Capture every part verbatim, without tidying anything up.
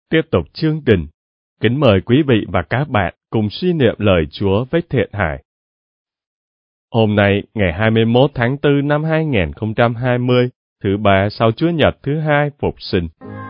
Tiếp tục chương trình, kính mời quý vị và các bạn cùng suy niệm lời Chúa với Thiện Hải. Hôm nay, ngày hai mươi mốt tháng tư năm hai nghìn không trăm hai mươi, thứ ba sau Chúa Nhật thứ hai Phục sinh.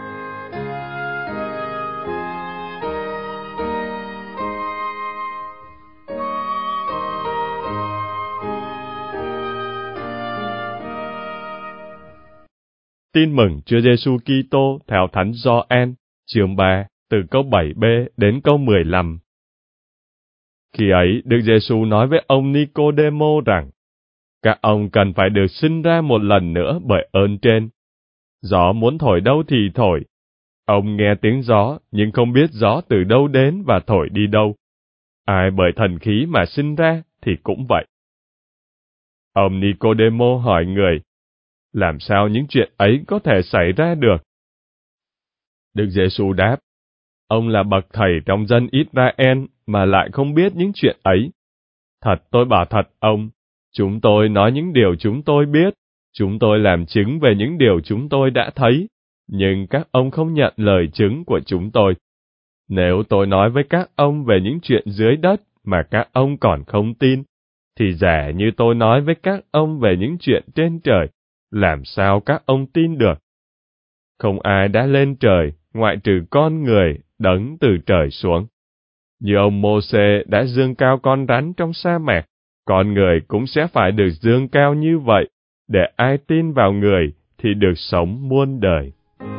Tin mừng Chúa Giêsu Kitô theo Thánh Gioan, chương ba, từ câu bảy b đến câu mười lăm. Khi ấy, Đức Giêsu nói với ông Nicôđêmô rằng, các ông cần phải được sinh ra một lần nữa bởi ơn trên. Gió muốn thổi đâu thì thổi. Ông nghe tiếng gió, nhưng không biết gió từ đâu đến và thổi đi đâu. Ai bởi thần khí mà sinh ra thì cũng vậy. Ông Nicôđêmô hỏi người, làm sao những chuyện ấy có thể xảy ra được? Đức Giêsu đáp, ông là bậc thầy trong dân Israel mà lại không biết những chuyện ấy. Thật tôi bảo thật ông, chúng tôi nói những điều chúng tôi biết, chúng tôi làm chứng về những điều chúng tôi đã thấy, nhưng các ông không nhận lời chứng của chúng tôi. Nếu tôi nói với các ông về những chuyện dưới đất mà các ông còn không tin, thì giả như tôi nói với các ông về những chuyện trên trời, làm sao các ông tin được? Không ai đã lên trời, ngoại trừ con người, đấng từ trời xuống. Như ông Mô-sê đã dương cao con rắn trong sa mạc, con người cũng sẽ phải được dương cao như vậy, để ai tin vào người thì được sống muôn đời.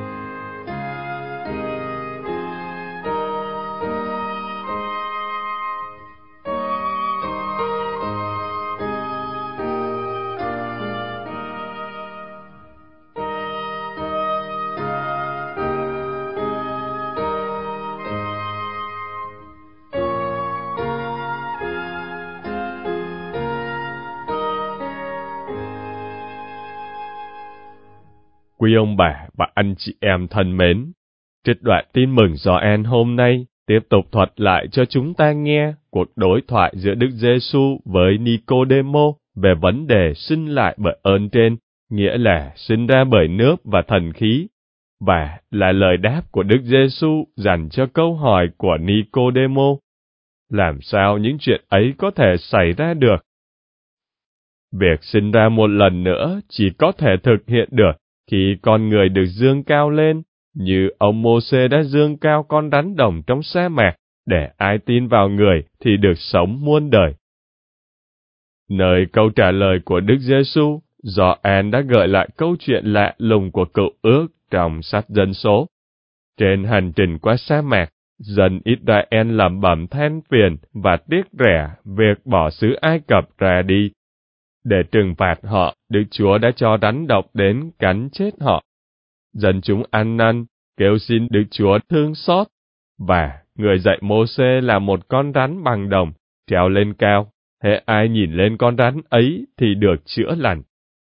Quý ông bà và anh chị em thân mến, trích đoạn tin mừng Gioan hôm nay tiếp tục thuật lại cho chúng ta nghe cuộc đối thoại giữa Đức Giêsu với Nicôđêmô về vấn đề sinh lại bởi ơn trên, nghĩa là sinh ra bởi nước và thần khí, và là lời đáp của Đức Giêsu dành cho câu hỏi của Nicôđêmô. Làm sao những chuyện ấy có thể xảy ra được? Việc sinh ra một lần nữa chỉ có thể thực hiện được khi con người được dương cao lên, như ông Mô-sê đã dương cao con rắn đồng trong sa mạc, để ai tin vào người thì được sống muôn đời. Nơi câu trả lời của Đức Giêsu, Gioan đã gợi lại câu chuyện lạ lùng của Cựu Ước trong sách Dân Số. Trên hành trình qua sa mạc, dân Israel lẩm bẩm than phiền và tiếc rẻ việc bỏ xứ Ai Cập ra đi. Để trừng phạt họ, Đức Chúa đã cho rắn độc đến cắn chết họ. Dân chúng ăn năn, kêu xin Đức Chúa thương xót, và người dạy Mô-sê là một con rắn bằng đồng, treo lên cao. Hễ ai nhìn lên con rắn ấy thì được chữa lành.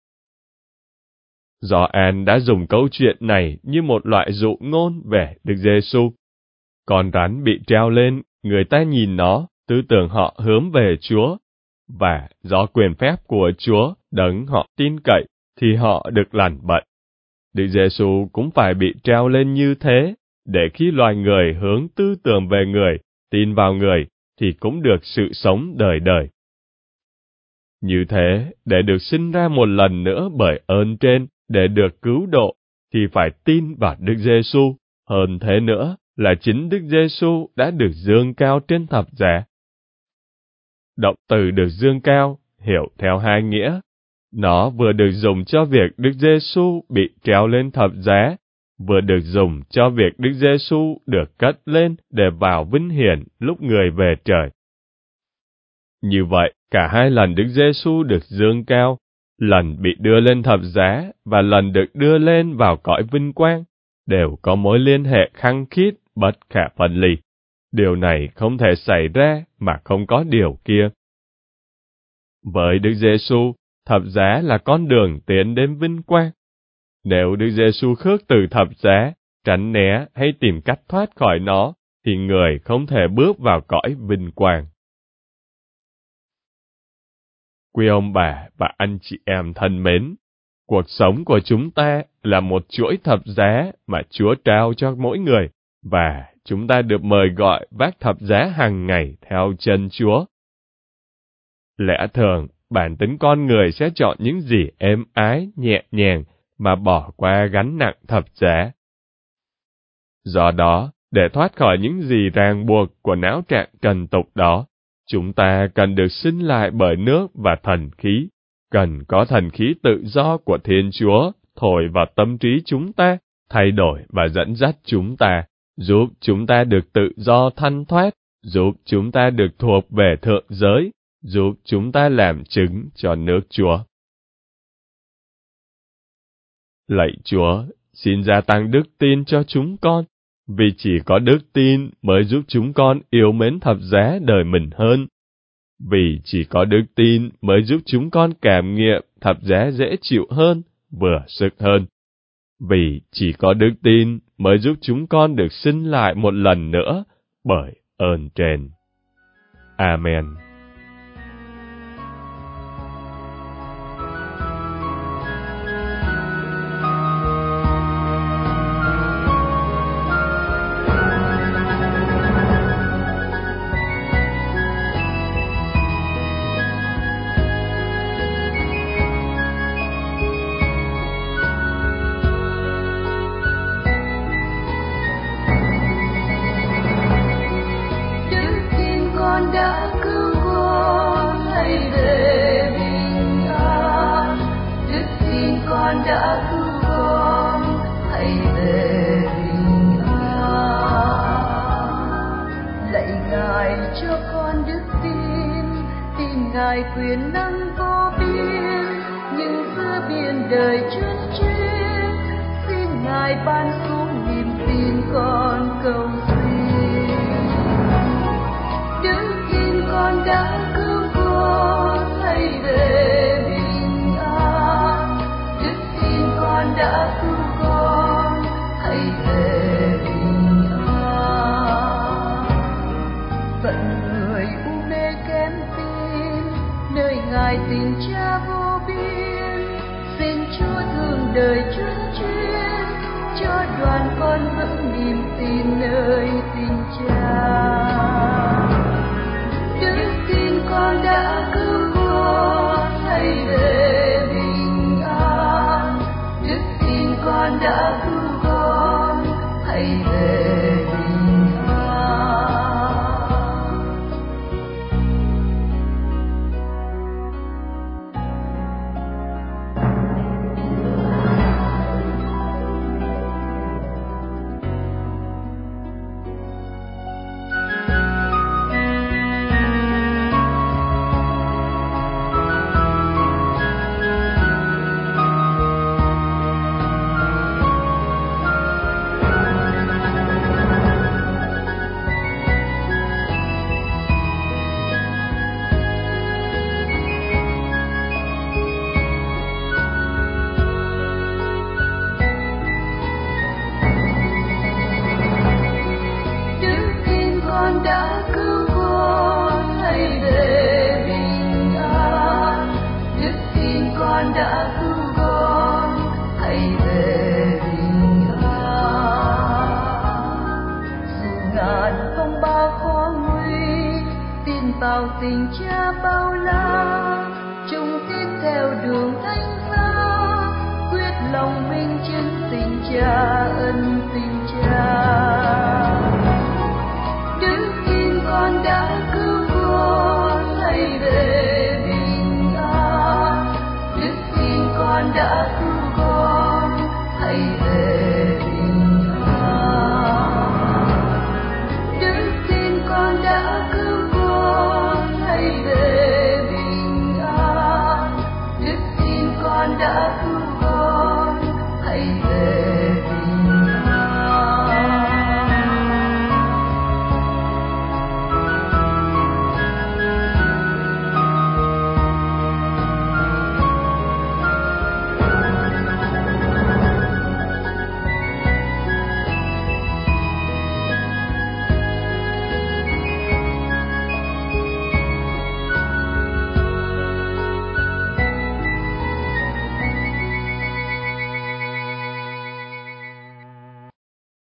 Gioan đã dùng câu chuyện này như một loại dụ ngôn về Đức Giêsu. Con rắn bị treo lên, người ta nhìn nó, tư tưởng họ hướng về Chúa, và do quyền phép của Chúa đấng họ tin cậy thì họ được lành bệnh. Đức Giêsu cũng phải bị treo lên như thế, để khi loài người hướng tư tưởng về người, tin vào người, thì cũng được sự sống đời đời. Như thế, để được sinh ra một lần nữa bởi ơn trên, để được cứu độ, thì phải tin vào Đức Giêsu. Hơn thế nữa là chính Đức Giêsu đã được dương cao trên thập giá. Động từ được dương cao hiểu theo hai nghĩa. Nó vừa được dùng cho việc Đức Giêsu bị treo lên thập giá, vừa được dùng cho việc Đức Giêsu được cất lên để vào vinh hiển lúc người về trời. Như vậy, cả hai lần Đức Giêsu được dương cao, lần bị đưa lên thập giá và lần được đưa lên vào cõi vinh quang, đều có mối liên hệ khăng khít, bất khả phân ly. Điều này không thể xảy ra mà không có điều kia. Với Đức Giêsu, thập giá là con đường tiến đến vinh quang. Nếu Đức Giêsu khước từ thập giá, tránh né hay tìm cách thoát khỏi nó, thì người không thể bước vào cõi vinh quang. Quý ông bà và anh chị em thân mến, cuộc sống của chúng ta là một chuỗi thập giá mà Chúa trao cho mỗi người, và chúng ta được mời gọi vác thập giá hàng ngày theo chân Chúa. Lẽ thường, bản tính con người sẽ chọn những gì êm ái, nhẹ nhàng mà bỏ qua gánh nặng thập giá. Do đó, để thoát khỏi những gì ràng buộc của não trạng cần tục đó, chúng ta cần được sinh lại bởi nước và thần khí, cần có thần khí tự do của Thiên Chúa thổi vào tâm trí chúng ta, thay đổi và dẫn dắt chúng ta, giúp chúng ta được tự do thanh thoát, giúp chúng ta được thuộc về thượng giới, giúp chúng ta làm chứng cho nước Chúa. Lạy Chúa, xin gia tăng đức tin cho chúng con, vì chỉ có đức tin mới giúp chúng con yêu mến thập giá đời mình hơn. Vì chỉ có đức tin mới giúp chúng con cảm nghiệm thập giá dễ chịu hơn, vừa sức hơn. Vì chỉ có đức tin mới giúp chúng con được sinh lại một lần nữa bởi ơn trên. Amen. Ngài quyền năng vô biên, nhưng giữa biển đời chân chuyên, xin Ngài ban xuống niềm tin con cầu xin. Đức tin con đã cứu con hãy về bình an, đức tin con đã cứu con hãy về bình an. Phận người u mê kém tin, nơi Ngài tình Cha vô biên, xin Chúa thương đời chuyên chuyên, cho đoàn con vững niềm tin nơi tình Cha. Đức tin con đã cứu con hãy về bình an, đức tin con đã cứu con hãy về bình an. Vào tình Cha ba